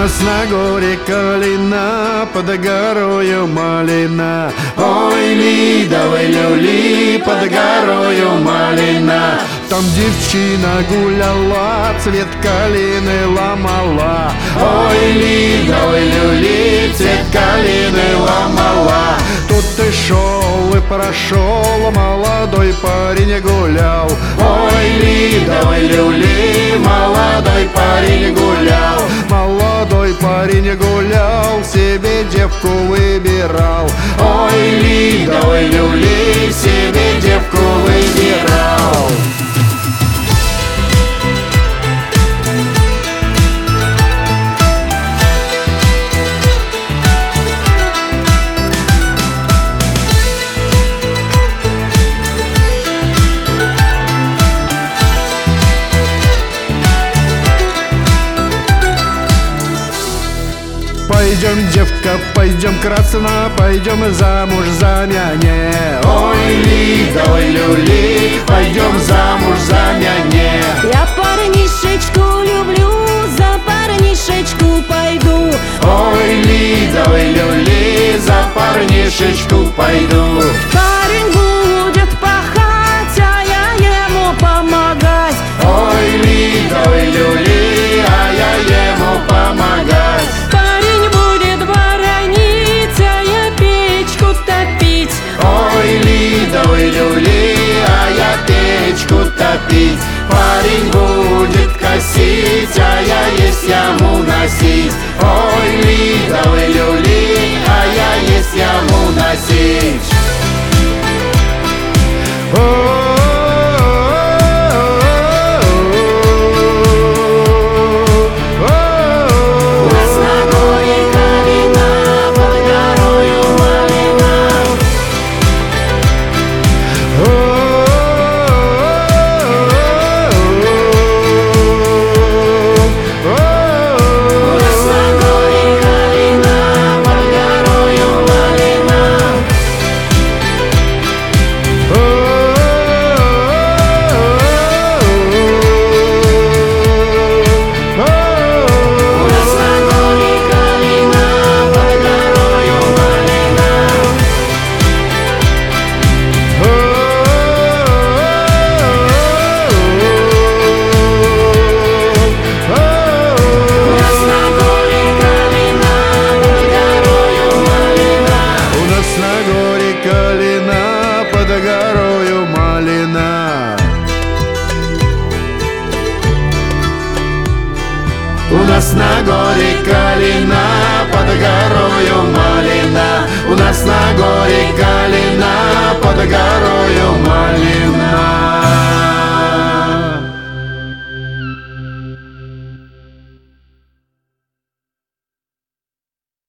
нас на горе калина, под горою малина. Ой, лидовый люли, под горою малина. Там девчина гуляла, цвет калины ломала. Ой, лидовый люли, цвет калины ломала. Тут и шел, и прошел, молодой парень гулял. Ой, лидовый люли, молодой парень гулял. Молодой парень гулял, себе девку выбирал. Ой, лидовый люли, себе девку выбирал. Пойдем, девка, пойдем красна, пойдем замуж за няне. Ой, лидовый люли, пойдем замуж за няне. Я парнишечку люблю, за парнишечку пойду. Ой, лидовый люли, за парнишечку пойду. Парень будет пахать, а я ему помогать. Ой, лидовый люли, а я ему помогать. Ой, лидовый люли, а я печку топить. Парень будет косить, а я есть яму носить. Ой, лидовый люли, а я есть яму носить. У нас на горе калина, под горою малина. У нас на горе